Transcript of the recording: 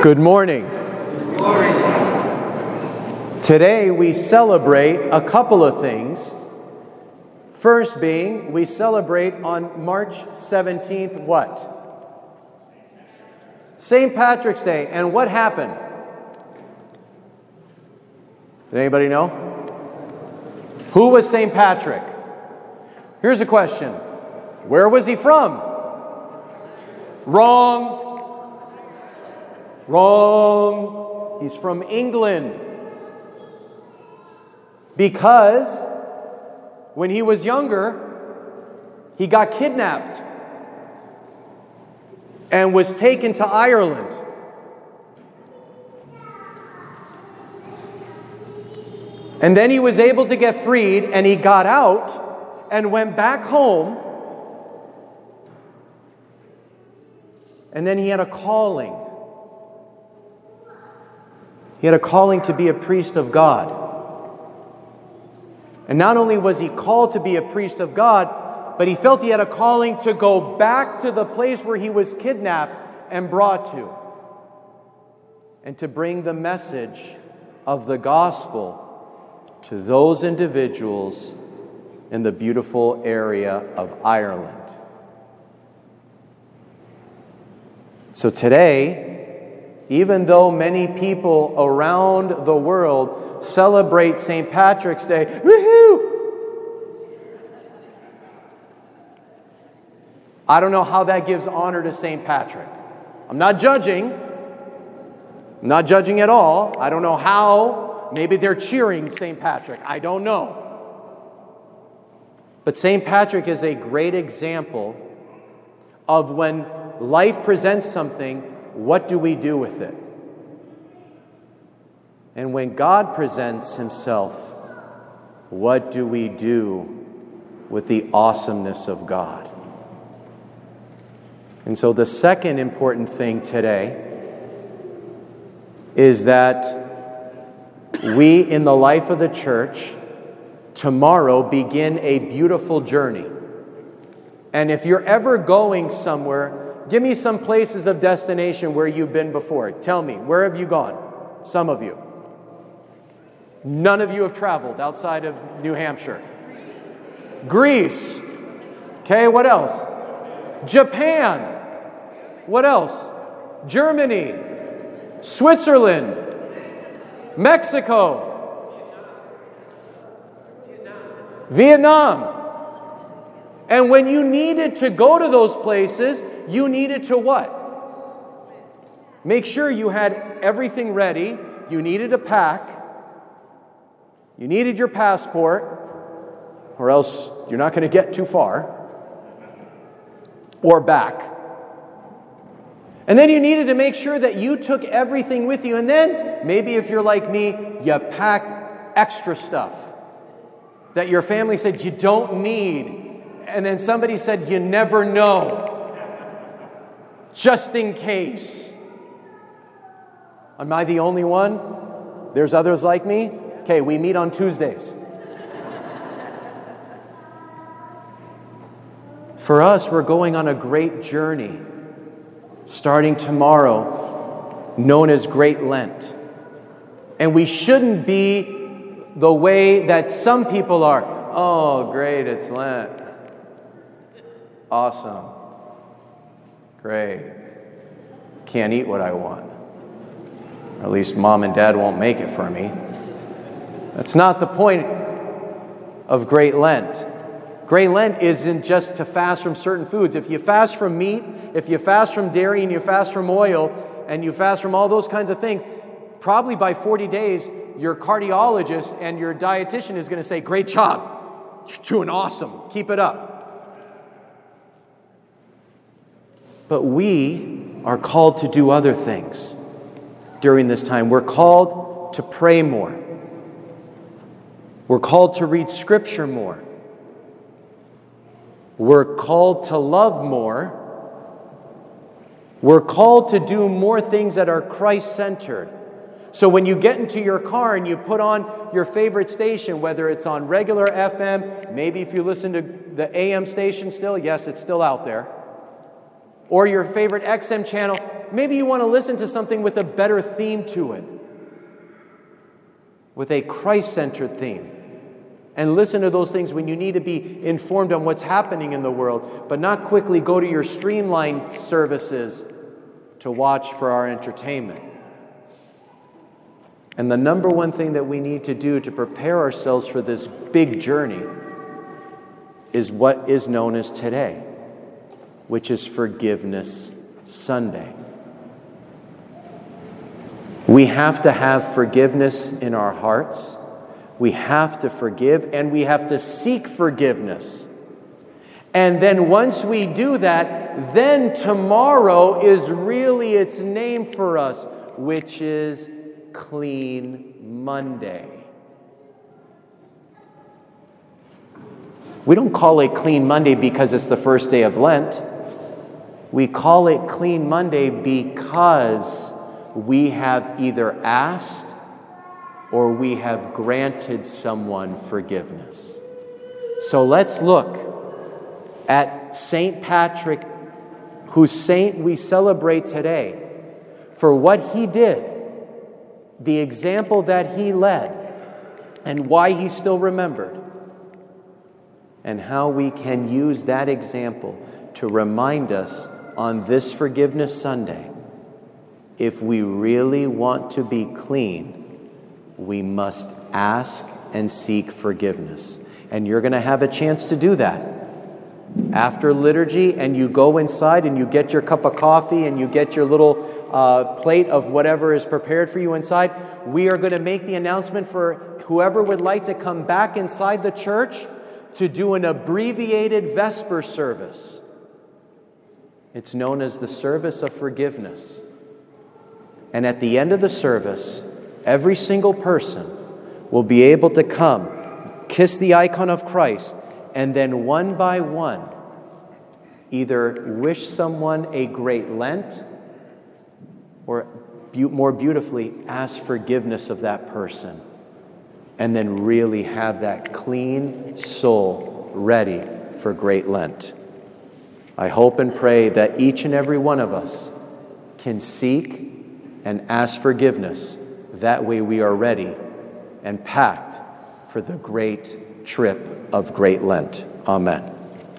Good morning. Today we celebrate a couple of things. First being, we celebrate on March 17th what? St. Patrick's Day. And what happened? Does anybody know? Who was St. Patrick? Here's a question. Where was he from? Wrong. Wrong. He's from England. Because when he was younger, he got kidnapped and was taken to Ireland. And then he was able to get freed, and he got out and went back home. And then he had a calling. He had a calling to be a priest of God. And not only was he called to be a priest of God, but he felt he had a calling to go back to the place where he was kidnapped and brought to, and to bring the message of the gospel to those individuals in the beautiful area of Ireland. So today, even though many people around the world celebrate St. Patrick's Day, woohoo! I don't know how that gives honor to St. Patrick. I'm not judging. I'm not judging at all. I don't know how. Maybe they're cheering St. Patrick. I don't know. But St. Patrick is a great example of when life presents something, what do we do with it? And when God presents himself, what do we do with the awesomeness of God? And so the second important thing today is that we in the life of the church tomorrow begin a beautiful journey. And if you're ever going somewhere, give me some places of destination where you've been before. Tell me, where have you gone? Some of you. None of you have traveled outside of New Hampshire. Greece. Okay, what else? Japan. What else? Germany. Switzerland. Mexico. Vietnam. And when you needed to go to those places, you needed to what? Make sure you had everything ready. You needed a pack. You needed your passport, or else you're not going to get too far. Or back. And then you needed to make sure that you took everything with you. And then, maybe if you're like me, you packed extra stuff that your family said you don't need. And then somebody said, you never know. Just in case. Am I the only one? There's others like me? Okay, we meet on Tuesdays. For us, we're going on a great journey, starting tomorrow, known as Great Lent. And we shouldn't be the way that some people are. Oh, great, it's Lent. Awesome. Great. Can't eat what I want. Or at least mom and dad won't make it for me. That's not the point of Great Lent. Great Lent isn't just to fast from certain foods. If you fast from meat, if you fast from dairy, and you fast from oil, and you fast from all those kinds of things, probably by 40 days, your cardiologist and your dietitian is going to say, great job. You're doing awesome. Keep it up. But we are called to do other things during this time. We're called to pray more. We're called to read Scripture more. We're called to love more. We're called to do more things that are Christ-centered. So when you get into your car and you put on your favorite station, whether it's on regular FM, maybe if you listen to the AM station still, yes, it's still out there, or your favorite XM channel, maybe you want to listen to something with a better theme to it, with a Christ-centered theme. And listen to those things when you need to be informed on what's happening in the world, but not quickly go to your streamlined services to watch for our entertainment. And the number one thing that we need to do to prepare ourselves for this big journey is what is known as today, which is Forgiveness Sunday. We have to have forgiveness in our hearts. We have to forgive, and we have to seek forgiveness. And then once we do that, then tomorrow is really its name for us, which is Clean Monday. We don't call it Clean Monday because it's the first day of Lent. We call it Clean Monday because we have either asked or we have granted someone forgiveness. So let's look at St. Patrick, whose saint we celebrate today, for what he did, the example that he led, and why he's still remembered, and how we can use that example to remind us on this Forgiveness Sunday, if we really want to be clean, we must ask and seek forgiveness. And you're going to have a chance to do that after liturgy, and you go inside and you get your cup of coffee and you get your little plate of whatever is prepared for you inside. We are going to make the announcement for whoever would like to come back inside the church to do an abbreviated Vesper service. It's known as the Service of Forgiveness. And at the end of the service, every single person will be able to come, kiss the icon of Christ, and then one by one, either wish someone a great Lent or more beautifully, ask forgiveness of that person. And then really have that clean soul ready for Great Lent. I hope and pray that each and every one of us can seek and ask forgiveness. That way we are ready and packed for the great trip of Great Lent. Amen.